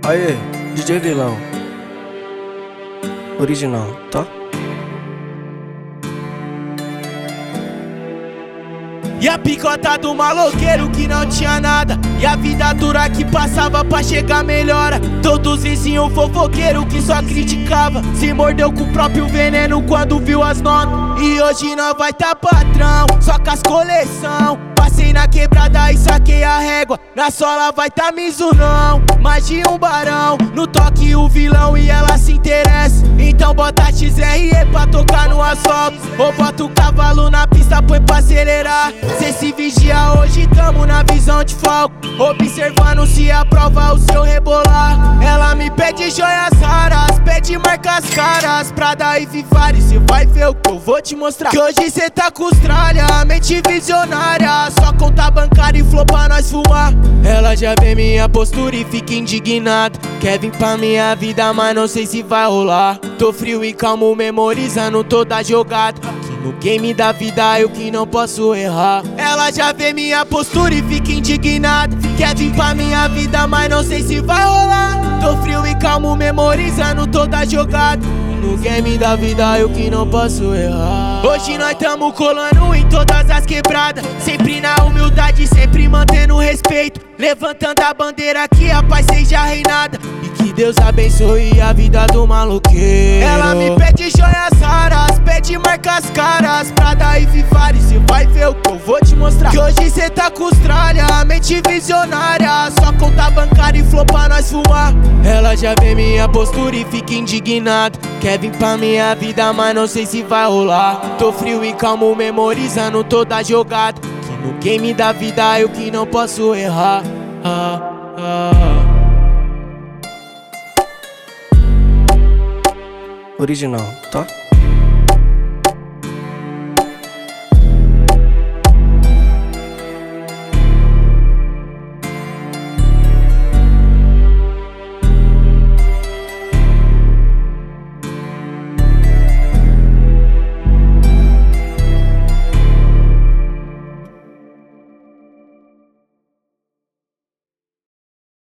Aê, DJ Vilão. Original, tá? E a picota do maloqueiro que não tinha nada, e a vida dura que passava pra chegar melhora. Todos os vizinhos fofoqueiro que só criticava, se mordeu com o próprio veneno quando viu as notas. E hoje nós vai tá patrão, só com as coleção. Passei na quebrada e saquei a régua, na sola vai tá Mizunão. Mais de um barão, no toque o vilão e ela se interessa. Então bota XRE pra tocar no asfalto, ou bota o cavalo na pista, põe pra acelerar. Cê se vigia hoje, tamo na visão de foco, observando se aprova o seu rebolar. Ela me pede joias raras, pede marcas caras, Prada e Vivari. Cê vai ver o que eu vou te mostrar, que hoje cê tá com os tralha, mente visionária, só conta bancária e flor pra nós fumar. Ela já vê minha postura e fica indignada, quer vir pra minha vida, mas não sei se vai rolar. Tô frio e calmo, memorizando toda a jogada, no game da vida eu que não posso errar. Ela já vê minha postura e fica indignada, quer vir pra minha vida, mas não sei se vai rolar. Tô frio e calmo, memorizando toda a jogada, no game da vida eu que não posso errar. Hoje nós tamo colando em todas as quebradas, sempre na humildade, sempre mantendo respeito, levantando a bandeira que a paz seja reinada, e que Deus abençoe a vida do maloqueiro. Ela me pede joias raras, pede marcas caras, Prada e Vivari. Cê vai ver o que eu vou te mostrar, que hoje cê tá com os tralha, mente visionária, só conta bancária e flor pra nós fumar. Ela já vê minha postura e fica indignada, quer vir pra minha vida, mas não sei se vai rolar. Tô frio e calmo, memorizando toda a jogada, que no game da vida eu que não posso errar. Original, tá?